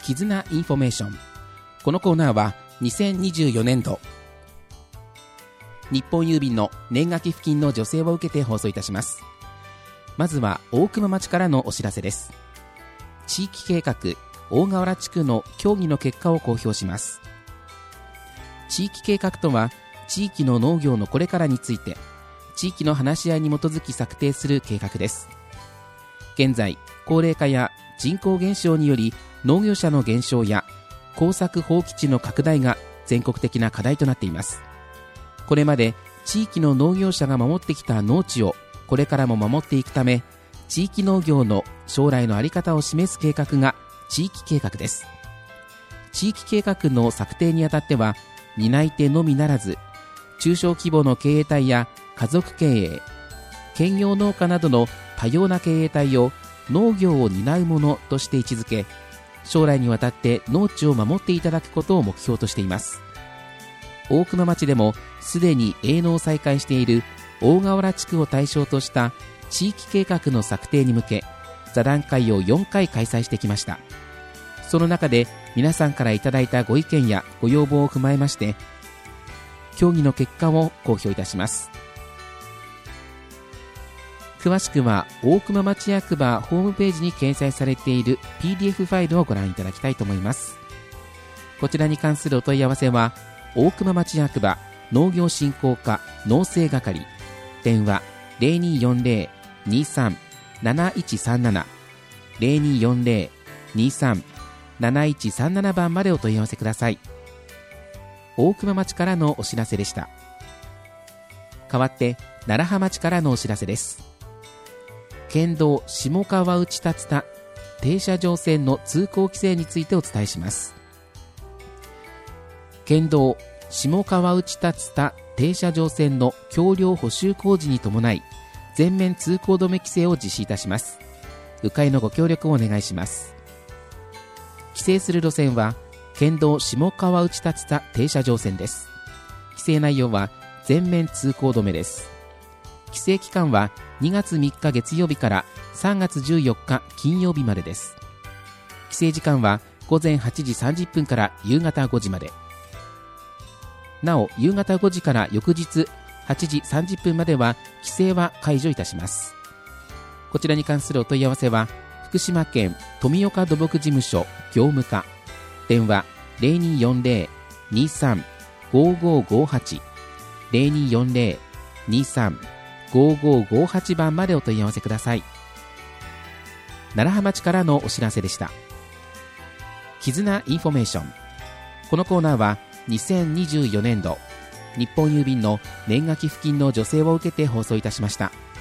絆インフォメーション。このコーナーは2024年度日本郵便の年賀寄付金の助成を受けて放送いたします。まずは大熊町からのお知らせです。地域計画大河原地区の協議の結果を公表します。地域計画とは、地域の農業のこれからについて地域の話し合いに基づき策定する計画です。現在、高齢化や人口減少により農業者の減少や耕作放棄地の拡大が全国的な課題となっています。これまで地域の農業者が守ってきた農地をこれからも守っていくため、地域農業の将来の在り方を示す計画が地域計画です。地域計画の策定にあたっては、担い手のみならず中小規模の経営体や家族経営、兼業農家などの多様な経営体を農業を担うものとして位置づけ、将来にわたって農地を守っていただくことを目標としています。大熊町でもすでに営農を再開している大河原地区を対象とした地域計画の策定に向け、座談会を4回開催してきました。その中で皆さんからいただいたご意見やご要望を踏まえまして、協議の結果を公表いたします。詳しくは大熊町役場ホームページに掲載されている PDF ファイルをご覧いただきたいと思います。こちらに関するお問い合わせは、大熊町役場農業振興課農政係、電話 0240-23-7137 0240-23-7137 番までお問い合わせください。大熊町からのお知らせでした。代わって楢葉町からのお知らせです。県道下川内竜田停車場線の通行規制についてお伝えします。県道下川内竜田停車場線の橋梁補修工事に伴い、全面通行止め規制を実施いたします。迂回のご協力をお願いします。規制する路線は県道下川内竜田停車場線です。規制内容は全面通行止めです。規制期間は2月3日月曜日から3月14日金曜日までです。規制時間は午前8時30分から夕方5時まで。なお、夕方5時から翌日8時30分までは規制は解除いたします。こちらに関するお問い合わせは、福島県富岡土木事務所業務課、電話 0240-23-5558 0240-23-5558 番までお問い合わせください。楢葉町からのお知らせでした。絆インフォメーション。このコーナーは2024年度日本郵便の年賀寄付金の助成を受けて放送いたしました。